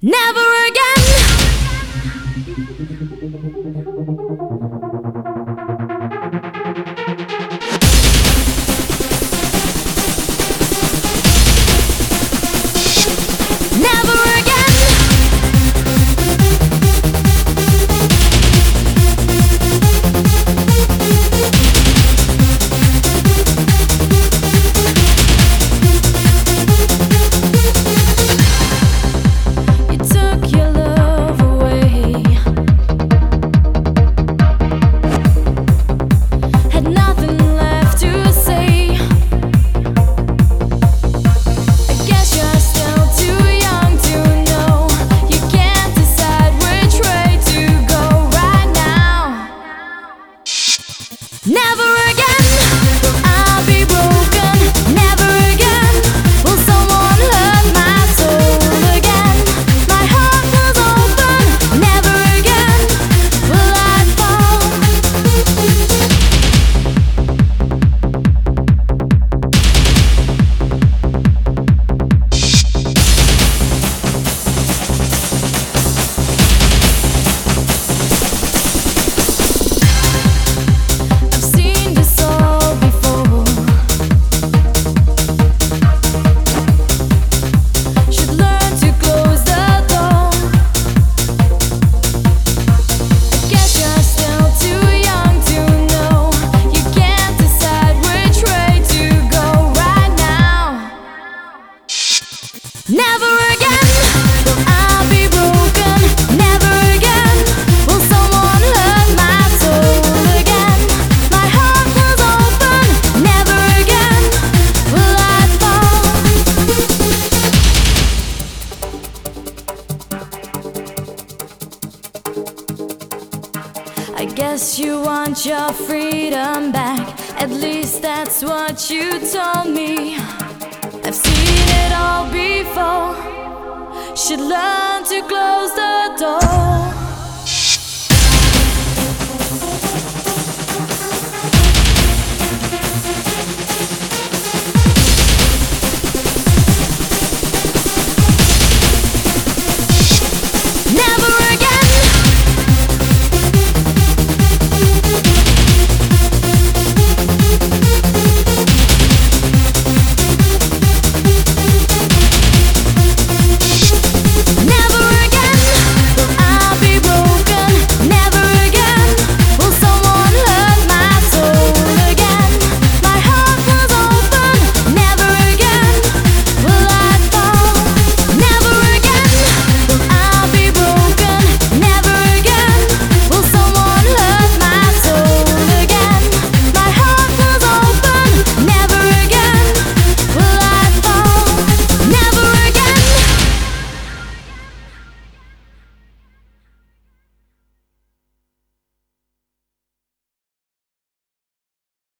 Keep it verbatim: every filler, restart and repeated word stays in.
Never again. Never again. You took your love away. Had nothing left to say. I guess you're still too young to know. You can't decide which way to go right now. Never again will I be broken. Never again will someone hurt my soul again. My heart was open. Never again will I fall. I've seen this all before. Should learn to close the door. I guess you're still too young to know. You can't decide which way to go right now. Never again will I be broken. Never again will someone hurt my soul again. My heart was open. Never again will I fall. I guess you want your freedom back. At least that's what you told me. I've seen it all before. Should learn to close the door.